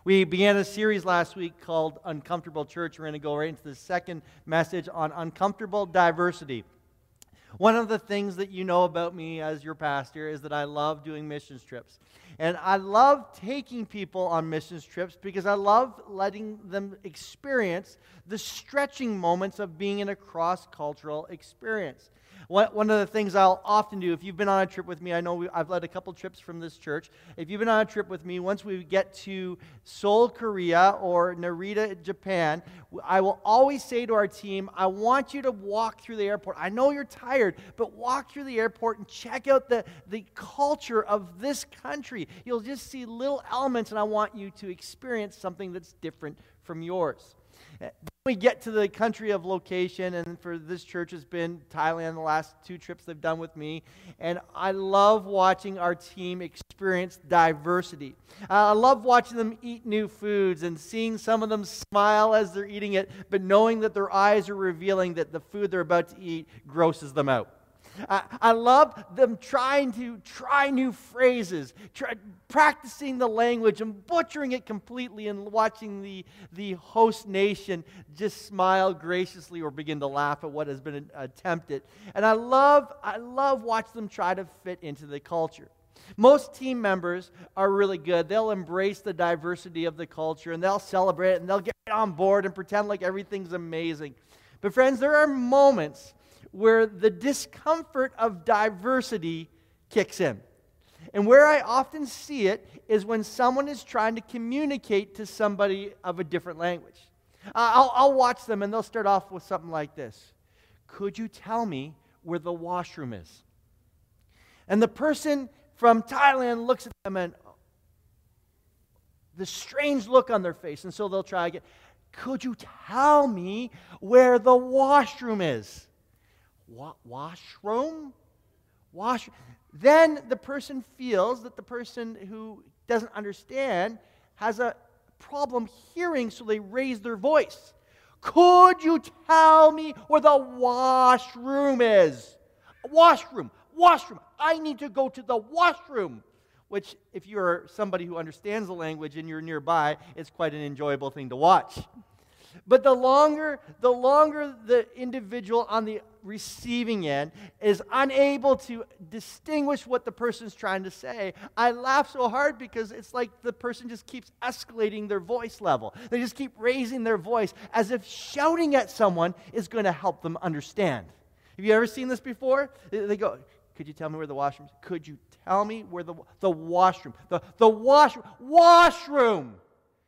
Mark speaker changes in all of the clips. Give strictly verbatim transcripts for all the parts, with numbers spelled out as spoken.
Speaker 1: We began a series last week called Uncomfortable Church. We're going to go right into the second message on uncomfortable diversity. One of the things that you know about me as your pastor is that I love doing missions trips. And I love taking people on missions trips because I love letting them experience the stretching moments of being in a cross-cultural experience. One of the things I'll often do, if you've been on a trip with me, I know we, I've led a couple trips from this church. If you've been on a trip with me, once we get to Seoul, Korea, or Narita, Japan, I will always say to our team, I want you to walk through the airport. I know you're tired, but walk through the airport and check out the, the culture of this country. You'll just see little elements, and I want you to experience something that's different from yours. We get to the country of location, and for this church has been Thailand the last two trips they've done with me, and I love watching our team experience diversity. Uh, I love watching them eat new foods and seeing some of them smile as they're eating it, but knowing that their eyes are revealing that the food they're about to eat grosses them out. I, I love them trying to try new phrases, try, practicing the language and butchering it completely, and watching the, the host nation just smile graciously or begin to laugh at what has been attempted. And I love, I love watching them try to fit into the culture. Most team members are really good. They'll embrace the diversity of the culture, and they'll celebrate it, and they'll get on board and pretend like everything's amazing. But friends, there are moments where the discomfort of diversity kicks in. And where I often see it is when someone is trying to communicate to somebody of a different language. Uh, I'll, I'll watch them, and they'll start off with something like this. Could you tell me where the washroom is? And the person from Thailand looks at them, and the strange look on their face, and so they'll try again. Could you tell me where the washroom is? Wa- washroom? Wash. Then the person feels that the person who doesn't understand has a problem hearing, so they raise their voice. Could you tell me where the washroom is? Washroom, washroom. I need to go to the washroom. Which, if you're somebody who understands the language and you're nearby, it's quite an enjoyable thing to watch. But the longer, the longer the individual on the receiving end is unable to distinguish what the person's trying to say, I laugh so hard because it's like the person just keeps escalating their voice level. They just keep raising their voice as if shouting at someone is going to help them understand. Have you ever seen this before? They go, could you tell me where the washroom is? Could you tell me where the, the washroom, the, the washroom, washroom.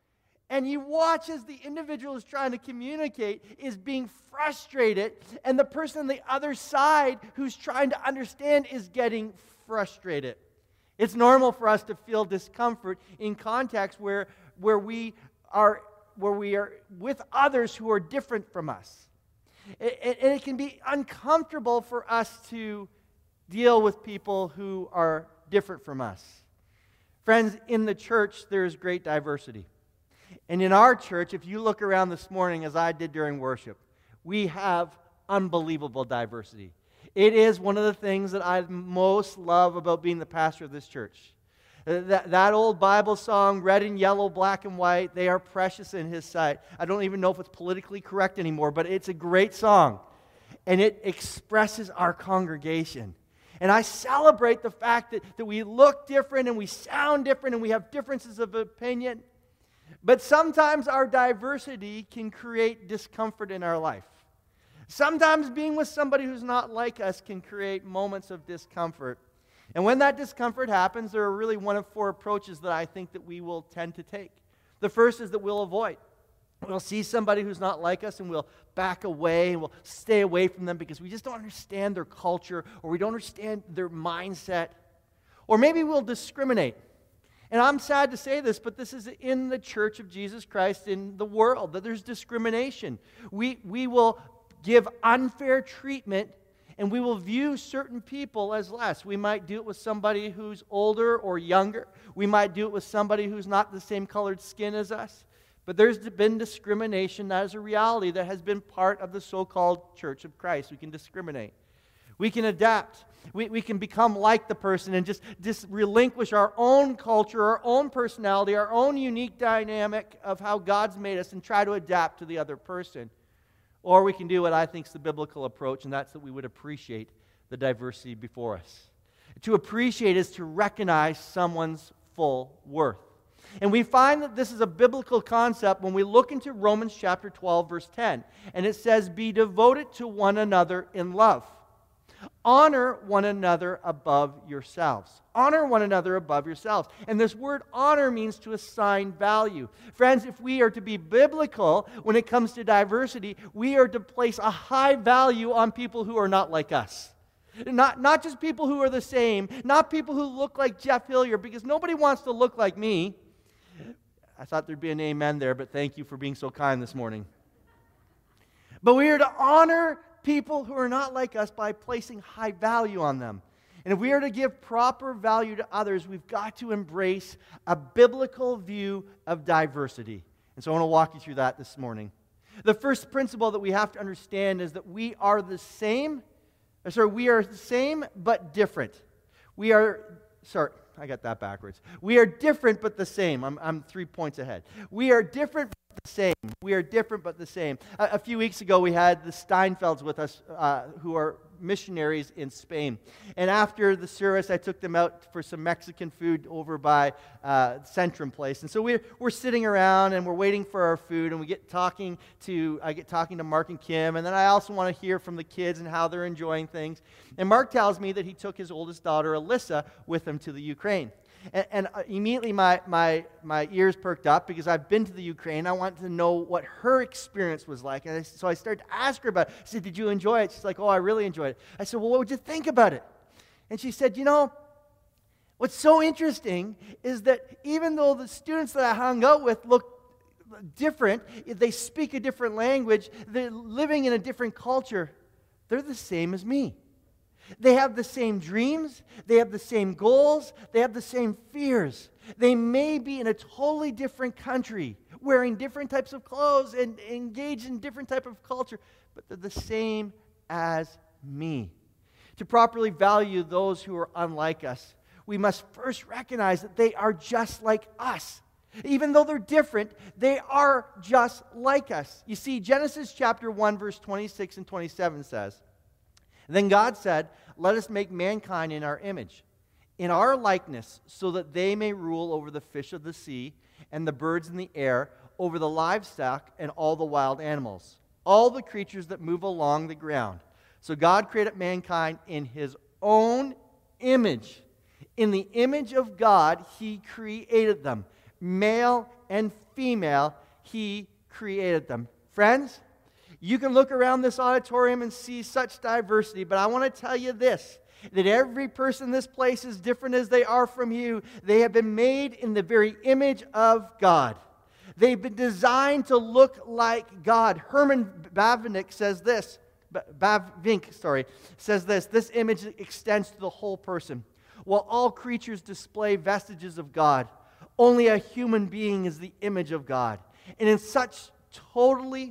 Speaker 1: And you watch as the individual is trying to communicate is being frustrated, and the person on the other side who's trying to understand is getting frustrated. It's normal for us to feel discomfort in contexts where, where we are where we are with others who are different from us. It, it, and it can be uncomfortable for us to deal with people who are different from us. Friends, in the church, there is great diversity. And in our church, if you look around this morning, as I did during worship, we have unbelievable diversity. It is one of the things that I most love about being the pastor of this church. That, that old Bible song, red and yellow, black and white, they are precious in His sight. I don't even know if it's politically correct anymore, but it's a great song. And it expresses our congregation. And I celebrate the fact that, that we look different and we sound different and we have differences of opinion. But sometimes our diversity can create discomfort in our life. Sometimes being with somebody who's not like us can create moments of discomfort. And when that discomfort happens, there are really one of four approaches that I think that we will tend to take. The first is that we'll avoid. We'll see somebody who's not like us and we'll back away and we'll stay away from them because we just don't understand their culture or we don't understand their mindset. Or maybe we'll discriminate. And I'm sad to say this, but this is in the Church of Jesus Christ in the world, that there's discrimination. We, we will give unfair treatment, and we will view certain people as less. We might do it with somebody who's older or younger. We might do it with somebody who's not the same colored skin as us. But there's been discrimination. That is a reality that has been part of the so-called Church of Christ. We can discriminate. We can adapt. We, we can become like the person and just, just relinquish our own culture, our own personality, our own unique dynamic of how God's made us and try to adapt to the other person. Or we can do what I think is the biblical approach, and that's that we would appreciate the diversity before us. To appreciate is to recognize someone's full worth. And we find that this is a biblical concept when we look into Romans chapter twelve, verse ten. And it says, "Be devoted to one another in love. Honor one another above yourselves." Honor one another above yourselves. And this word honor means to assign value. Friends, if we are to be biblical when it comes to diversity, we are to place a high value on people who are not like us. Not, not just people who are the same, not people who look like Jeff Hillier, because nobody wants to look like me. I thought there'd be an amen there, but thank you for being so kind this morning. But we are to honor people who are not like us by placing high value on them. And if we are to give proper value to others, we've got to embrace a biblical view of diversity. And so I want to walk you through that this morning. The first principle that we have to understand is that we are the same, or sorry, we are the same but different. We are, sorry, I got that backwards. We are different but the same. I'm, I'm three points ahead. We are different but the same. We are different but the same. A, a few weeks ago, we had the Steinfelds with us, uh, who are missionaries in Spain. And after the service, I took them out for some Mexican food over by uh, Centrum Place. And so we're, we're sitting around and we're waiting for our food, and we get talking to, I get talking to Mark and Kim, and then I also want to hear from the kids and how they're enjoying things. And Mark tells me that he took his oldest daughter, Alyssa, with him to the Ukraine. And, and immediately my, my, my ears perked up because I've been to the Ukraine. I wanted to know what her experience was like. And I, so I started to ask her about it. I said, "Did you enjoy it?" She's like, "Oh, I really enjoyed it." I said, "Well, what would you think about it?" And she said, "You know, what's so interesting is that even though the students that I hung out with look different, they speak a different language, they're living in a different culture, they're the same as me. They have the same dreams, they have the same goals, they have the same fears. They may be in a totally different country, wearing different types of clothes and engaged in different type of culture, but they're the same as me." To properly value those who are unlike us, we must first recognize that they are just like us. Even though they're different, they are just like us. You see, Genesis chapter one, verse twenty-six and twenty-seven says, "Then God said, 'Let us make mankind in our image, in our likeness, so that they may rule over the fish of the sea and the birds in the air, over the livestock and all the wild animals, all the creatures that move along the ground.' So God created mankind in His own image. In the image of God, He created them. Male and female, He created them." Friends, you can look around this auditorium and see such diversity, but I want to tell you this, that every person in this place is different as they are from you. They have been made in the very image of God. They've been designed to look like God. Herman Bavinck says this, Bavinck, sorry, says this, "This image extends to the whole person. While all creatures display vestiges of God, only a human being is the image of God. And in such totally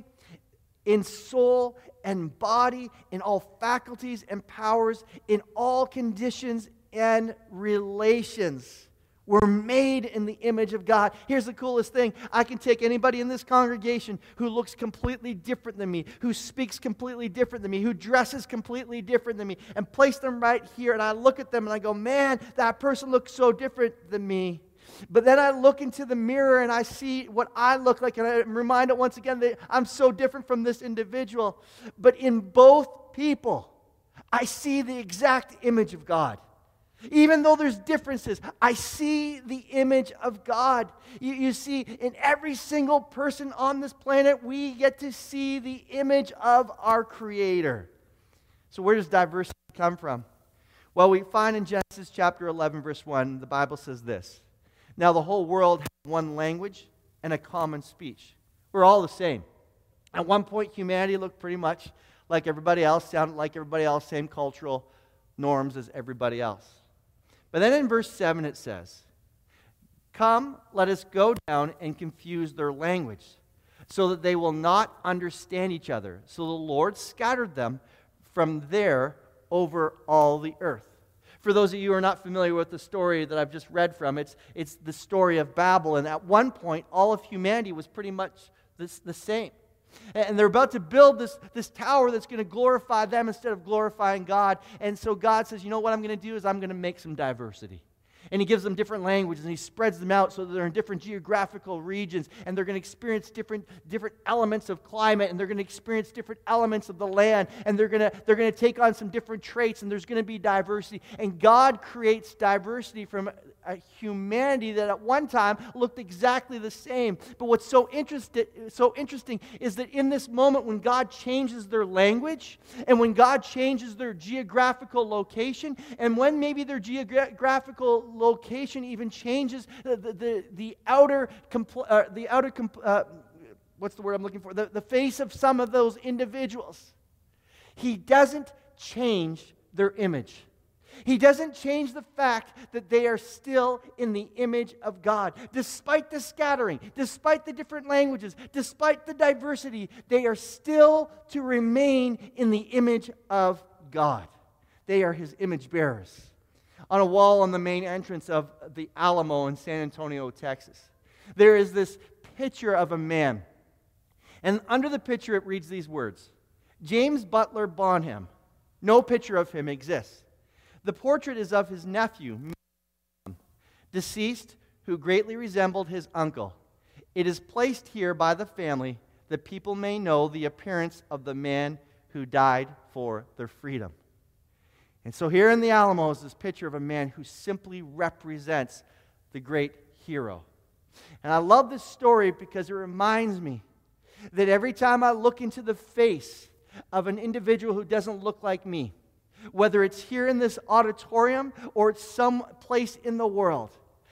Speaker 1: in soul and body, in all faculties and powers, in all conditions and relations. We're made in the image of God." Here's the coolest thing. I can take anybody in this congregation who looks completely different than me, who speaks completely different than me, who dresses completely different than me, and place them right here, and I look at them and I go, "Man, that person looks so different than me." But then I look into the mirror and I see what I look like, and I'm reminded once again that I'm so different from this individual. But in both people, I see the exact image of God. Even though there's differences, I see the image of God. You, you see, in every single person on this planet, we get to see the image of our Creator. So where does diversity come from? Well, we find in Genesis chapter eleven, verse one, the Bible says this, "Now the whole world has one language and a common speech." We're all the same. At one point, humanity looked pretty much like everybody else, sounded like everybody else, same cultural norms as everybody else. But then in verse seven it says, "Come, let us go down and confuse their language, so that they will not understand each other." So the Lord scattered them from there over all the earth. For those of you who are not familiar with the story that I've just read from, it's, it's the story of Babel. And at one point, all of humanity was pretty much this, the same. And they're about to build this, this tower that's going to glorify them instead of glorifying God. And so God says, you know what I'm going to do is I'm going to make some diversity. And he gives them different languages, and he spreads them out so that they're in different geographical regions, and they're going to experience different, different elements of climate, and they're going to experience different elements of the land, and they're going to, they're going to take on some different traits, and there's going to be diversity. And God creates diversity from a humanity that at one time looked exactly the same. But what's so, interested, so interesting is that in this moment when God changes their language, and when God changes their geographical location, and when maybe their geographical location even changes the the, the, the outer compl- uh, the outer compl- uh, what's the word I'm looking for the, the face of some of those individuals, he doesn't change their image. He doesn't change the fact that they are still in the image of God. Despite the scattering, despite the different languages, despite the diversity, they are still to remain in the image of God. They are his image bearers. On a wall on the main entrance of the Alamo in San Antonio, Texas, there is this picture of a man. And under the picture it reads these words: James Butler Bonham. No picture of him exists. The portrait is of his nephew, deceased, who greatly resembled his uncle. It is placed here by the family that people may know the appearance of the man who died for their freedom. And so here in the Alamo is this picture of a man who simply represents the great hero. And I love this story because it reminds me that every time I look into the face of an individual who doesn't look like me, whether it's here in this auditorium or it's someplace in the world,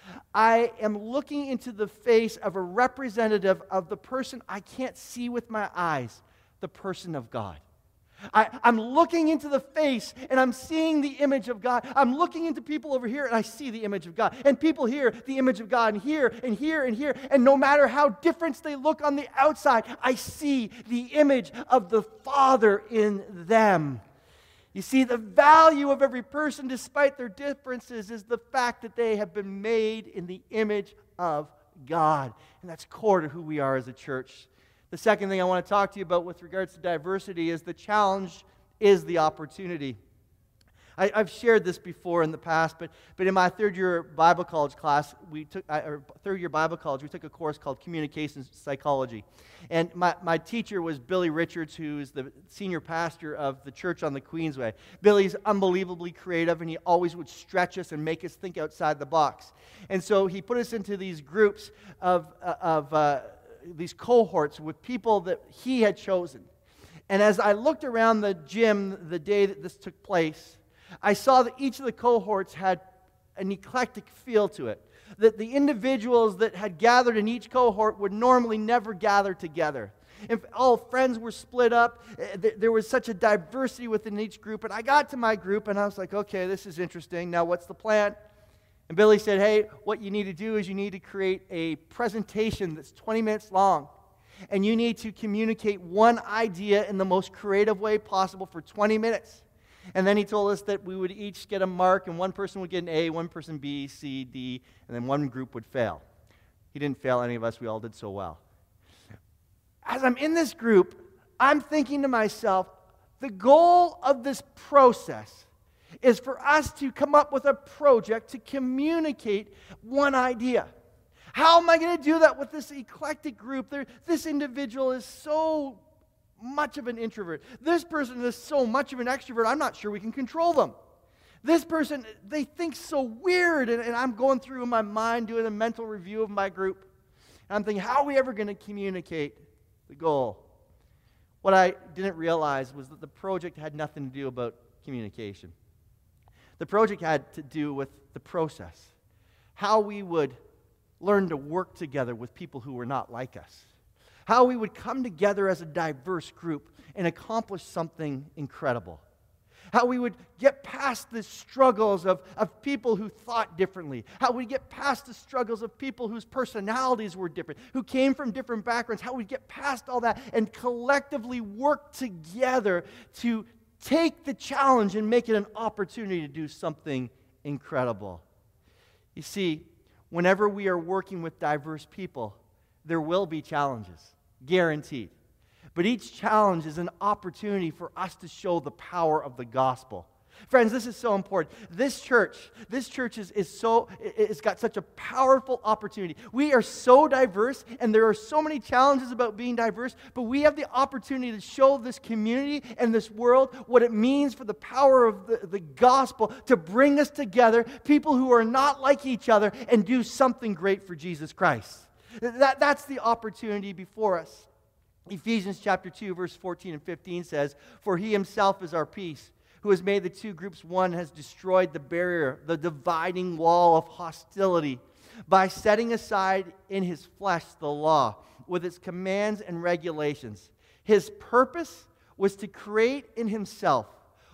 Speaker 1: I am looking into the face of a representative of the person I can't see with my eyes, the person of God. I, I'm looking into the face and I'm seeing the image of God. I'm looking into people over here and I see the image of God. And people here, the image of God, and here and here and here. And no matter how different they look on the outside, I see the image of the Father in them. You see, the value of every person, despite their differences, is the fact that they have been made in the image of God. And that's core to who we are as a church. The second thing I want to talk to you about with regards to diversity is the challenge is the opportunity. I, I've shared this before in the past, but, but in my third year Bible college class, we took, or third year Bible college, we took a course called Communications Psychology. And my, my teacher was Billy Richards, who is the senior pastor of the church on the Queensway. Billy's unbelievably creative, and he always would stretch us and make us think outside the box. And so he put us into these groups of, of uh, these cohorts with people that he had chosen. And as I looked around the gym the day that this took place, I saw that each of the cohorts had an eclectic feel to it. That the individuals that had gathered in each cohort would normally never gather together. If all friends were split up, there was such a diversity within each group. And I got to my group and I was like, okay, this is interesting. Now what's the plan? And Billy said, hey, what you need to do is you need to create a presentation that's twenty minutes long. And you need to communicate one idea in the most creative way possible for twenty minutes. And then he told us that we would each get a mark, and one person would get an A, one person B, C, D, and then one group would fail. He didn't fail any of us. We all did so well. As I'm in this group, I'm thinking to myself, the goal of this process is for us to come up with a project to communicate one idea. How am I going to do that with this eclectic group? There, this individual is so much of an introvert. This person is so much of an extrovert, I'm not sure we can control them. This person, they think so weird, and, and I'm going through in my mind doing a mental review of my group. And I'm thinking, how are we ever going to communicate the goal? What I didn't realize was that the project had nothing to do about communication. The project had to do with the process. How we would learn to work together with people who were not like us. How we would come together as a diverse group and accomplish something incredible. How we would get past the struggles of, of people who thought differently. How we get past the struggles of people whose personalities were different, who came from different backgrounds. How we get past all that and collectively work together to take the challenge and make it an opportunity to do something incredible. You see, whenever we are working with diverse people, there will be challenges, guaranteed. But each challenge is an opportunity for us to show the power of the gospel. Friends, this is so important. This church, this church is, is so, it's got such a powerful opportunity. We are so diverse, and there are so many challenges about being diverse, but we have the opportunity to show this community and this world what it means for the power of the, the gospel to bring us together, people who are not like each other, and do something great for Jesus Christ. That, that's the opportunity before us. Ephesians chapter two, verse fourteen and fifteen says, "For he himself is our peace, who has made the two groups one, has destroyed the barrier, the dividing wall of hostility, by setting aside in his flesh the law, with its commands and regulations. His purpose was to create in himself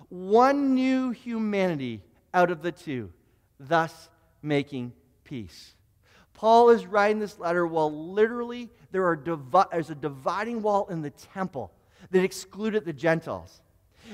Speaker 1: one new humanity out of the two, thus making peace." Paul is writing this letter while literally there are divi- there's a dividing wall in the temple that excluded the Gentiles.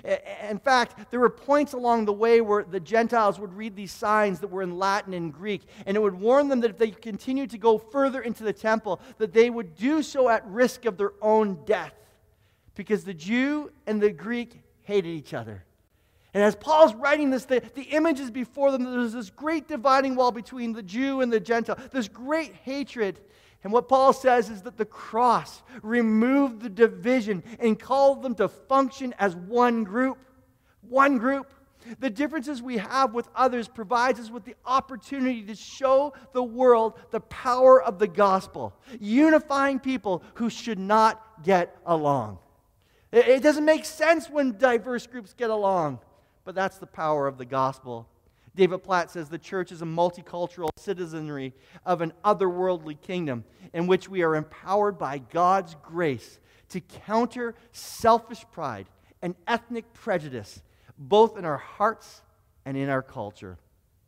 Speaker 1: In fact, there were points along the way where the Gentiles would read these signs that were in Latin and Greek, and it would warn them that if they continued to go further into the temple, that they would do so at risk of their own death, because the Jew and the Greek hated each other. And as Paul's writing this, the, the image is before them. There's this great dividing wall between the Jew and the Gentile, this great hatred. And what Paul says is that the cross removed the division and called them to function as one group. One group. The differences we have with others provides us with the opportunity to show the world the power of the gospel, unifying people who should not get along. It, it doesn't make sense when diverse groups get along. But that's the power of the gospel. David Platt says the church is a multicultural citizenry of an otherworldly kingdom in which we are empowered by God's grace to counter selfish pride and ethnic prejudice, both in our hearts and in our culture.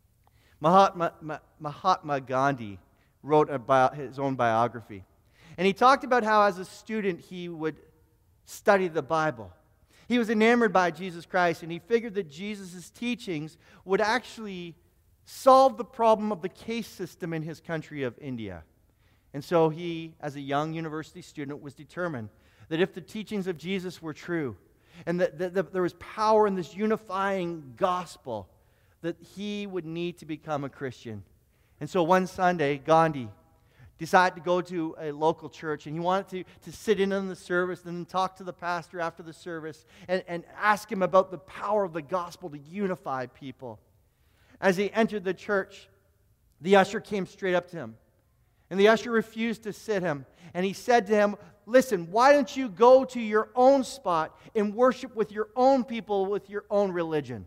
Speaker 1: Mahatma, Mahatma Gandhi wrote about his own biography. And he talked about how as a student he would study the Bible. He was enamored by Jesus Christ, and he figured that Jesus' teachings would actually solve the problem of the caste system in his country of India. And so he, as a young university student, was determined that if the teachings of Jesus were true, and that, that, that there was power in this unifying gospel, that he would need to become a Christian. And so one Sunday, Gandhi decided to go to a local church, and he wanted to, to sit in on the service and then talk to the pastor after the service and, and ask him about the power of the gospel to unify people. As he entered the church, the usher came straight up to him, and the usher refused to sit him, and he said to him, "Listen, why don't you go to your own spot and worship with your own people with your own religion?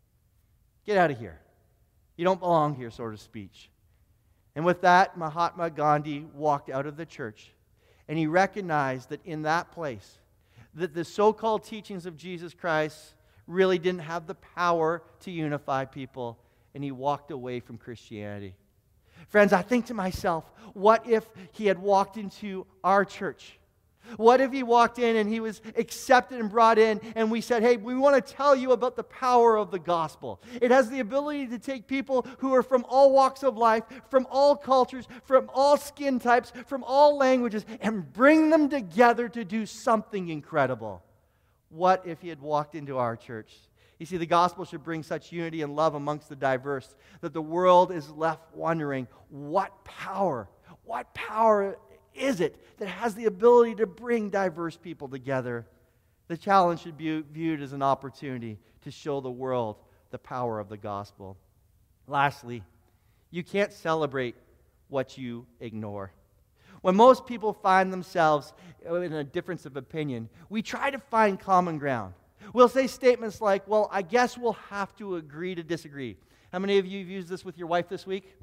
Speaker 1: Get out of here. You don't belong here," sort of speech. And with that, Mahatma Gandhi walked out of the church, and he recognized that in that place, that the so-called teachings of Jesus Christ really didn't have the power to unify people, and he walked away from Christianity. Friends, I think to myself, what if he had walked into our church? What if he walked in and he was accepted and brought in, and we said, "Hey, we want to tell you about the power of the gospel. It has the ability to take people who are from all walks of life, from all cultures, from all skin types, from all languages, and bring them together to do something incredible." What if he had walked into our church? You see, the gospel should bring such unity and love amongst the diverse that the world is left wondering, what power, what power is it that has the ability to bring diverse people together? The challenge should be viewed as an opportunity to show the world the power of the gospel. Lastly, you can't celebrate what you ignore. When most people find themselves in a difference of opinion, we try to find common ground. We'll say statements like, "Well, I guess we'll have to agree to disagree." How many of you have used this with your wife this week?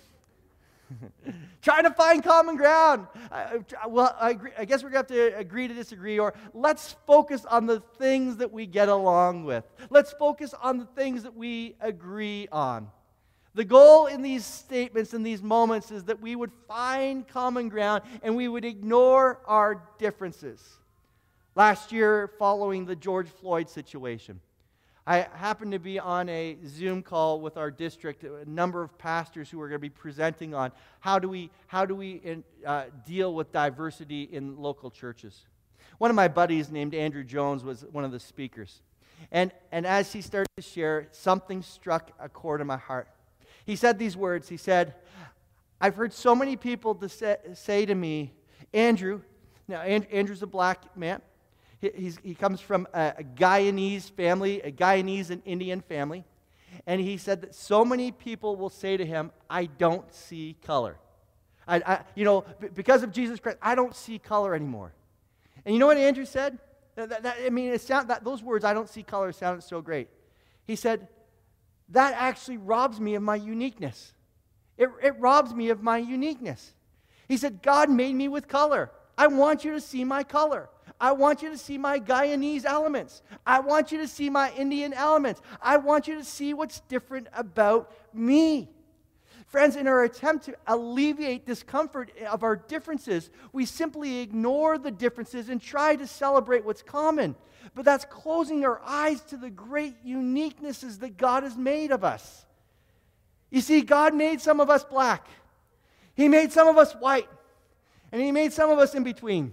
Speaker 1: Trying to find common ground. Uh, well, I, agree, I guess we're going to have to agree to disagree, or let's focus on the things that we get along with. Let's focus on the things that we agree on. The goal in these statements, in these moments, is that we would find common ground and we would ignore our differences. Last year, following the George Floyd situation, I happened to be on a Zoom call with our district, a number of pastors who are going to be presenting on how do we, how do we in, uh, deal with diversity in local churches. One of my buddies named Andrew Jones was one of the speakers. And, and as he started to share, something struck a chord in my heart. He said these words. He said, I've heard so many people to say, say to me, Andrew, now and, Andrew's a black man. He, he's, he comes from a, a Guyanese family, a Guyanese and Indian family. And he said that so many people will say to him, I don't see color. I, I, you know, b- because of Jesus Christ, I don't see color anymore. And you know what Andrew said? That, that, that, I mean, it sound, that, those words, I don't see color, sounded so great. He said, that actually robs me of my uniqueness. It, it robs me of my uniqueness. He said, God made me with color. I want you to see my color. I want you to see my Guyanese elements. I want you to see my Indian elements. I want you to see what's different about me. Friends, in our attempt to alleviate discomfort of our differences, we simply ignore the differences and try to celebrate what's common. But that's closing our eyes to the great uniquenesses that God has made of us. You see, God made some of us black. He made some of us white. And He made some of us in between.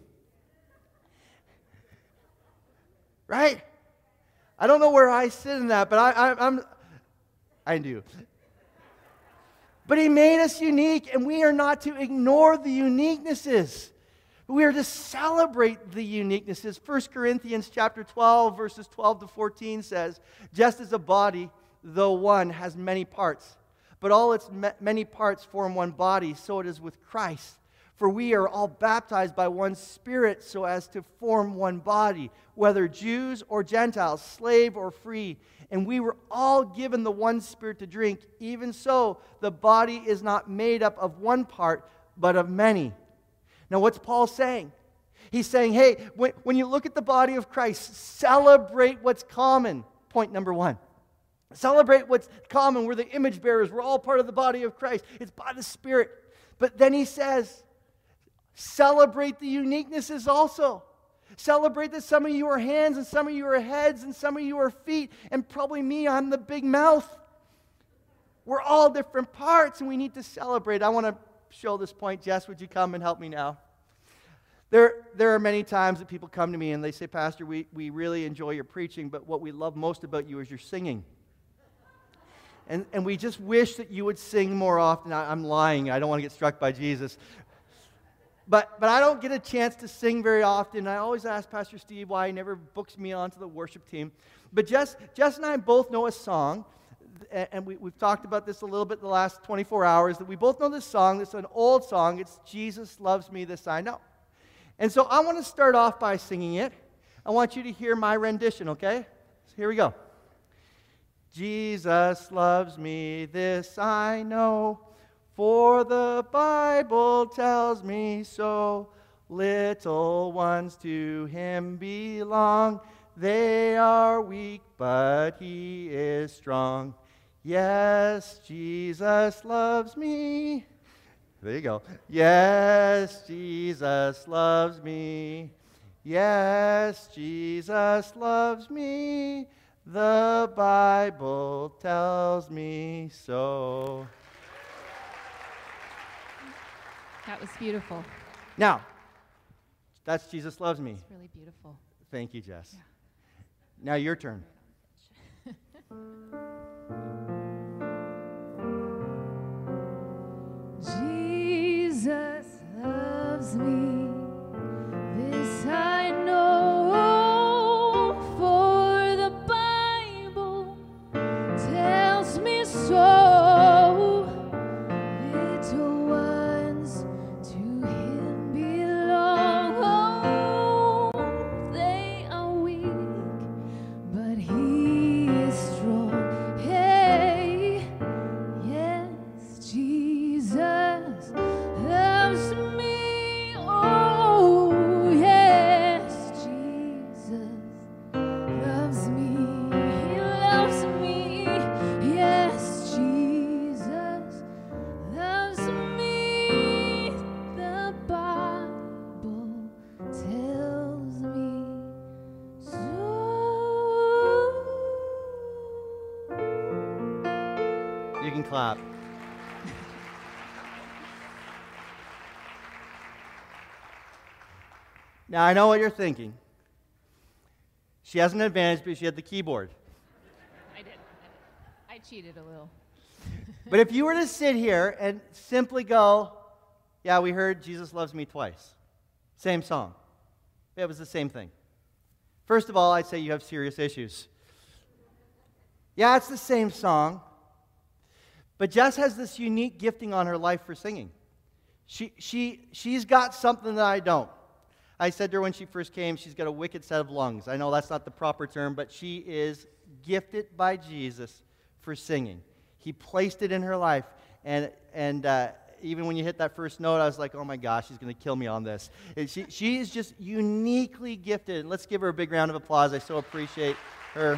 Speaker 1: Right? I don't know where I sit in that, but I, I, I'm, I do. But He made us unique, and we are not to ignore the uniquenesses. We are to celebrate the uniquenesses. First Corinthians chapter twelve, verses twelve to fourteen says, just as a body, though one, has many parts, but all its many parts form one body, so it is with Christ. For we are all baptized by one Spirit so as to form one body, whether Jews or Gentiles, slave or free. And we were all given the one Spirit to drink. Even so, the body is not made up of one part, but of many. Now, what's Paul saying? He's saying, hey, when, when you look at the body of Christ, celebrate what's common. Point number one. Celebrate what's common. We're the image bearers. We're all part of the body of Christ. It's by the Spirit. But then he says, celebrate the uniquenesses also. Celebrate that some of you are hands and some of you are heads and some of you are feet. And probably me, I'm the big mouth. We're all different parts and we need to celebrate. I want to show this point. Jess, would you come and help me now? There, there are many times that people come to me and they say, Pastor, we, we really enjoy your preaching, but what we love most about you is your singing. And, and we just wish that you would sing more often. I, I'm lying. I don't want to get struck by Jesus. But, but I don't get a chance to sing very often. I always ask Pastor Steve why he never books me onto the worship team. But Jess, Jess and I both know a song, and we, we've talked about this a little bit the last twenty-four hours, that we both know this song. It's an old song. It's Jesus Loves Me, This I Know. And so I want to start off by singing it. I want you to hear my rendition, okay? So here we go. Jesus loves me, this I know, for the Bible tells me so. Little ones to Him belong. They are weak, but He is strong. Yes, Jesus loves me. There you go. Yes, Jesus loves me. Yes, Jesus loves me. The Bible tells me so.
Speaker 2: That was beautiful.
Speaker 1: Now, that's Jesus Loves Me.
Speaker 2: It's really beautiful.
Speaker 1: Thank you, Jess.
Speaker 2: Yeah.
Speaker 1: Now your turn.
Speaker 2: Jesus loves me, this I know, for the Bible tells me so. Little ones to Him belong. They are weak, but He is strong. Hey, yes, Jesus loves me. Oh,
Speaker 1: clap. Now, I know what you're thinking. She has an advantage because she had the keyboard.
Speaker 2: I did. I cheated a little.
Speaker 1: But if you were to sit here and simply go, yeah, we heard Jesus Loves Me Twice. Same song. It was the same thing. First of all, I'd say you have serious issues. Yeah, it's the same song. But Jess has this unique gifting on her life for singing. She, she, she's got something that I don't. I said to her when she first came, she's got a wicked set of lungs. I know that's not the proper term, but she is gifted by Jesus for singing. He placed it in her life. And, and uh, even when you hit that first note, I was like, oh my gosh, she's going to kill me on this. And she, she is just uniquely gifted. And let's give her a big round of applause. I so appreciate her.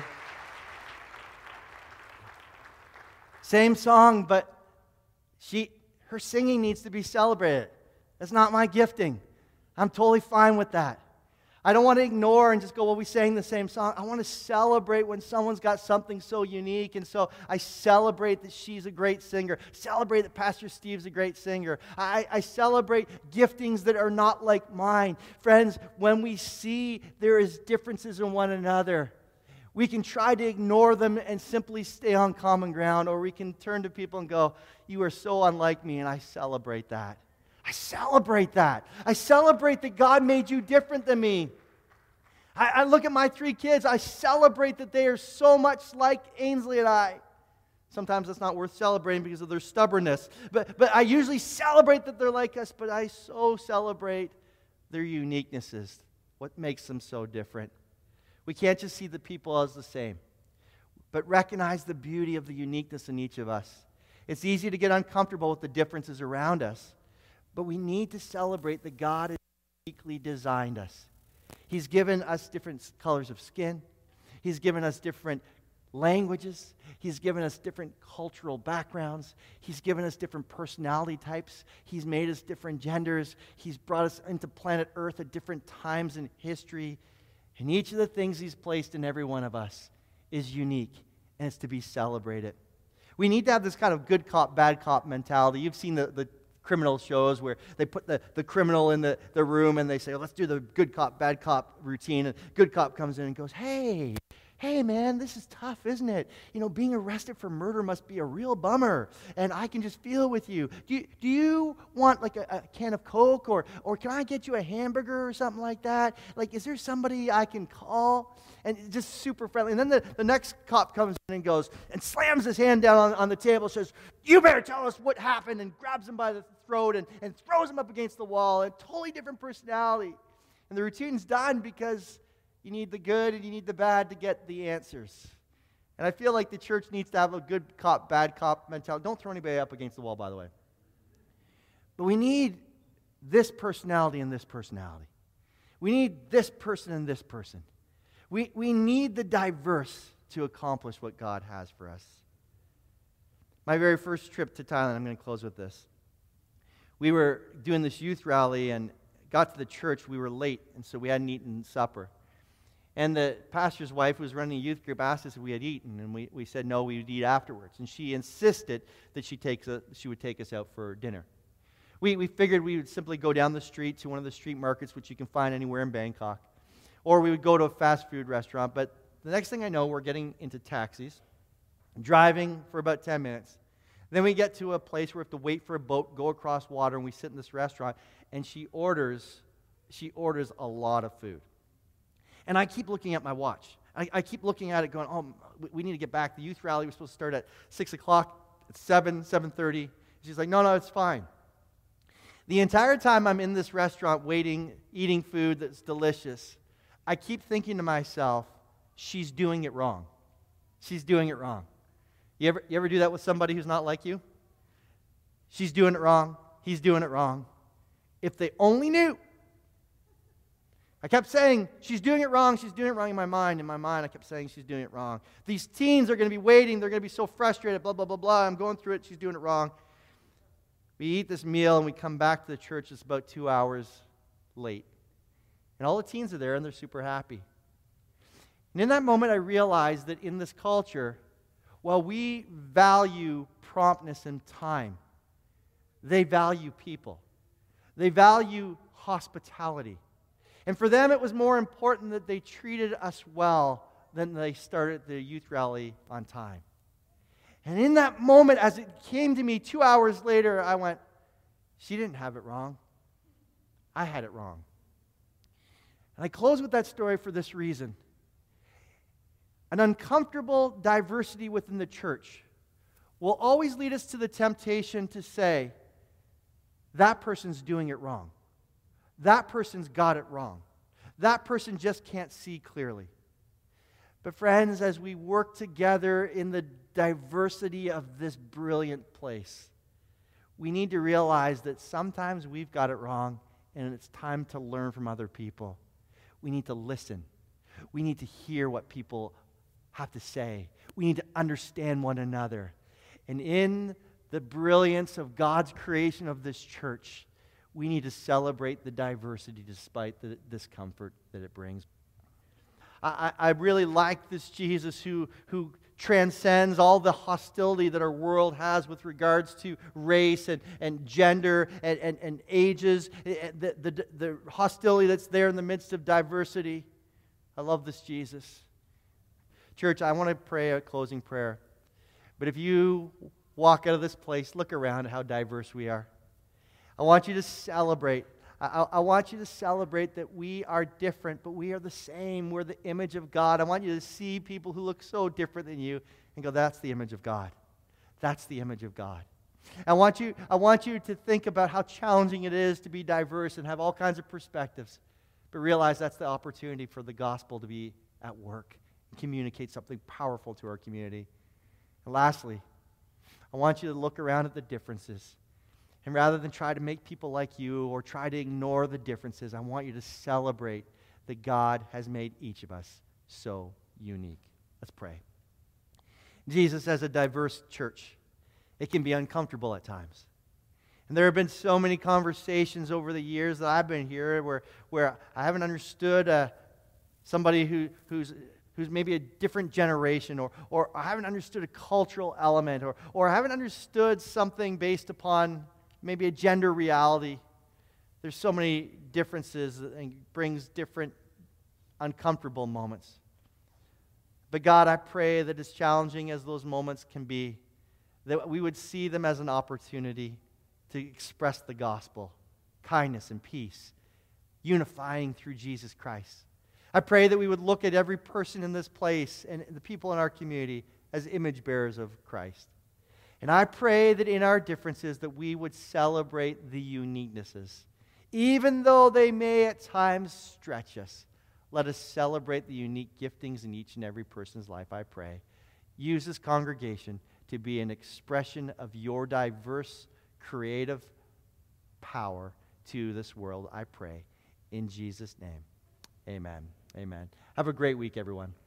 Speaker 1: Same song, but she, her singing needs to be celebrated. That's not my gifting. I'm totally fine with that. I don't want to ignore and just go, well, we sang the same song. I want to celebrate when someone's got something so unique, and so I celebrate that she's a great singer. Celebrate that Pastor Steve's a great singer. I, I celebrate giftings that are not like mine. Friends, when we see there is differences in one another, we can try to ignore them and simply stay on common ground, or we can turn to people and go, you are so unlike me, and I celebrate that. I celebrate that. I celebrate that God made you different than me. I, I look at my three kids. I celebrate that they are so much like Ainsley and I. Sometimes it's not worth celebrating because of their stubbornness. But, but I usually celebrate that they're like us, but I so celebrate their uniquenesses, what makes them so different. We can't just see the people as the same, but recognize the beauty of the uniqueness in each of us. It's easy to get uncomfortable with the differences around us. But we need to celebrate that God has uniquely designed us. He's given us different colors of skin. He's given us different languages. He's given us different cultural backgrounds. He's given us different personality types. He's made us different genders. He's brought us into planet Earth at different times in history. And each of the things He's placed in every one of us is unique, and it's to be celebrated. We need to have this kind of good cop, bad cop mentality. You've seen the, the criminal shows where they put the, the criminal in the, the room and they say, oh, let's do the good cop, bad cop routine. And good cop comes in and goes, hey, hey, man, this is tough, isn't it? You know, being arrested for murder must be a real bummer, and I can just feel with you. Do you, do you want, like, a, a can of Coke, or, or can I get you a hamburger or something like that? Like, is there somebody I can call? And just super friendly. And then the, the next cop comes in and goes and slams his hand down on, on the table, says, you better tell us what happened, and grabs him by the throat and, and throws him up against the wall. A totally different personality. And the routine's done because you need the good and you need the bad to get the answers. And I feel like the church needs to have a good cop, bad cop mentality. Don't throw anybody up against the wall, by the way. But we need this personality and this personality. We need this person and this person. We, we need the diverse to accomplish what God has for us. My very first trip to Thailand, I'm going to close with this. We were doing this youth rally and got to the church. We were late, and so we hadn't eaten supper. And the pastor's wife, who was running a youth group, asked us if we had eaten, and we, we said no, we would eat afterwards. And she insisted that she, takes a, she would take us out for dinner. We, we figured we would simply go down the street to one of the street markets, which you can find anywhere in Bangkok, or we would go to a fast food restaurant. But the next thing I know, we're getting into taxis, driving for about ten minutes. Then we get to a place where we have to wait for a boat, go across water, and we sit in this restaurant, and she orders, she orders a lot of food. And I keep looking at my watch. I, I keep looking at it going, oh, we need to get back. The youth rally was supposed to start at six o'clock. It's seven, seven thirty. She's like, no, no, it's fine. The entire time I'm in this restaurant waiting, eating food that's delicious, I keep thinking to myself, she's doing it wrong. She's doing it wrong. You ever, you ever do that with somebody who's not like you? She's doing it wrong. He's doing it wrong. If they only knew. I kept saying, she's doing it wrong, she's doing it wrong in my mind. In my mind, I kept saying, she's doing it wrong. These teens are going to be waiting, they're going to be so frustrated, blah, blah, blah, blah. I'm going through it, she's doing it wrong. We eat this meal, and we come back to the church. It's about two hours late. And all the teens are there, and they're super happy. And in that moment, I realized that in this culture, While we value promptness and time, they value people. They value hospitality. And for them, it was more important that they treated us well than they started the youth rally on time. And in that moment, as it came to me two hours later, I went, she didn't have it wrong. I had it wrong. And I close with that story for this reason. An uncomfortable diversity within the church will always lead us to the temptation to say, that person's doing it wrong. That person's got it wrong. That person just can't see clearly. But friends, as we work together in the diversity of this brilliant place, we need to realize that sometimes we've got it wrong, and it's time to learn from other people. We need to listen. We need to hear what people have to say. We need to understand one another. And in the brilliance of God's creation of this church, we need to celebrate the diversity despite the discomfort that it brings. I, I really like this Jesus who, who transcends all the hostility that our world has with regards to race and, and gender and, and, and ages, the, the, the hostility that's there in the midst of diversity. I love this Jesus. Church, I want to pray a closing prayer. But if you walk out of this place, look around at how diverse we are. I want you to celebrate. I, I want you to celebrate that we are different, but we are the same. We're the image of God. I want you to see people who look so different than you and go, that's the image of God. That's the image of God. I want you, I want you to think about how challenging it is to be diverse and have all kinds of perspectives, but realize that's the opportunity for the gospel to be at work and communicate something powerful to our community. And lastly, I want you to look around at the differences. And rather than try to make people like you or try to ignore the differences, I want you to celebrate that God has made each of us so unique. Let's pray. Jesus, as a diverse church, it can be uncomfortable at times. And there have been so many conversations over the years that I've been here where, where I haven't understood uh, somebody who, who's who's maybe a different generation, or, or I haven't understood a cultural element, or, or I haven't understood something based upon maybe a gender reality. There's so many differences and brings different uncomfortable moments. But God, I pray that as challenging as those moments can be, that we would see them as an opportunity to express the gospel, kindness and peace, unifying through Jesus Christ. I pray that we would look at every person in this place and the people in our community as image bearers of Christ. And I pray that in our differences that we would celebrate the uniquenesses. Even though they may at times stretch us, let us celebrate the unique giftings in each and every person's life, I pray. Use this congregation to be an expression of your diverse, creative power to this world, I pray. In Jesus' name, amen. Amen. Have a great week, everyone.